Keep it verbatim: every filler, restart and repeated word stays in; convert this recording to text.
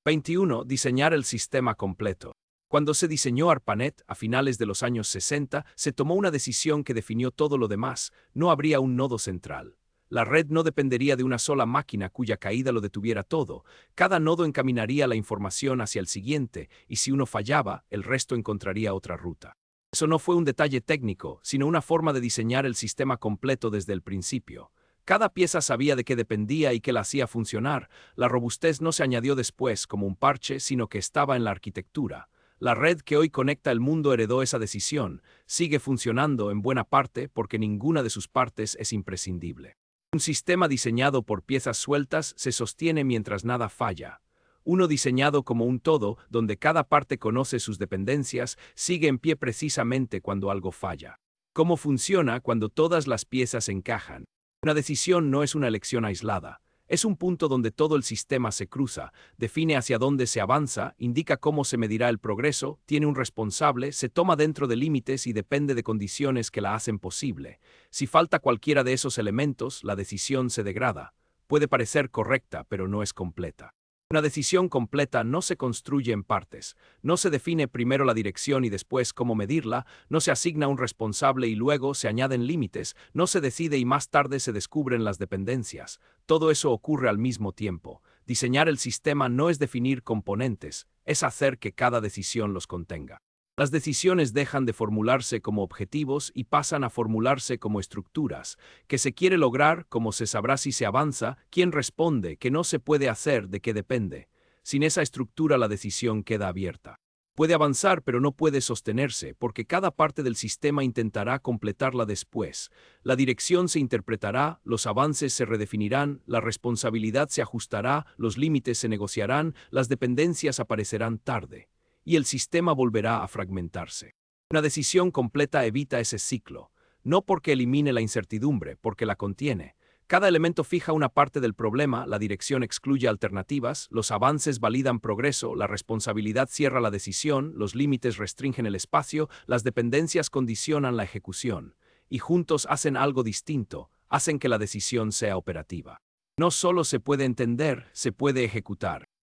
veintiuno. Diseñar el sistema completo. Cuando se diseñó ARPANET a finales de los años sesenta, se tomó una decisión que definió todo lo demás: no habría un nodo central. La red no dependería de una sola máquina cuya caída lo detuviera todo. Cada nodo encaminaría la información hacia el siguiente, y si uno fallaba, el resto encontraría otra ruta. Eso no fue un detalle técnico, sino una forma de diseñar el sistema completo desde el principio. Cada pieza sabía de qué dependía y qué la hacía funcionar. La robustez no se añadió después como un parche, sino que estaba en la arquitectura. La red que hoy conecta el mundo heredó esa decisión. Sigue funcionando en buena parte porque ninguna de sus partes es imprescindible. Un sistema diseñado por piezas sueltas se sostiene mientras nada falla. Uno diseñado como un todo, donde cada parte conoce sus dependencias, sigue en pie precisamente cuando algo falla. ¿Cómo funciona cuando todas las piezas encajan? Una decisión no es una elección aislada. Es un punto donde todo el sistema se cruza, define hacia dónde se avanza, indica cómo se medirá el progreso, tiene un responsable, se toma dentro de límites y depende de condiciones que la hacen posible. Si falta cualquiera de esos elementos, la decisión se degrada. Puede parecer correcta, pero no es completa. Una decisión completa no se construye en partes. No se define primero la dirección y después cómo medirla, no se asigna un responsable y luego se añaden límites, no se decide y más tarde se descubren las dependencias. Todo eso ocurre al mismo tiempo. Diseñar el sistema no es definir componentes, es hacer que cada decisión los contenga. Las decisiones dejan de formularse como objetivos y pasan a formularse como estructuras. ¿Qué se quiere lograr? ¿Cómo se sabrá si se avanza? ¿Quién responde? ¿Qué no se puede hacer? ¿De qué depende? Sin esa estructura la decisión queda abierta. Puede avanzar, pero no puede sostenerse, porque cada parte del sistema intentará completarla después. La dirección se interpretará, los avances se redefinirán, la responsabilidad se ajustará, los límites se negociarán, las dependencias aparecerán tarde. Y el sistema volverá a fragmentarse. Una decisión completa evita ese ciclo, no porque elimine la incertidumbre, porque la contiene. Cada elemento fija una parte del problema, la dirección excluye alternativas, los avances validan progreso, la responsabilidad cierra la decisión, los límites restringen el espacio, las dependencias condicionan la ejecución, y juntos hacen algo distinto, hacen que la decisión sea operativa. No solo se puede entender, se puede ejecutar.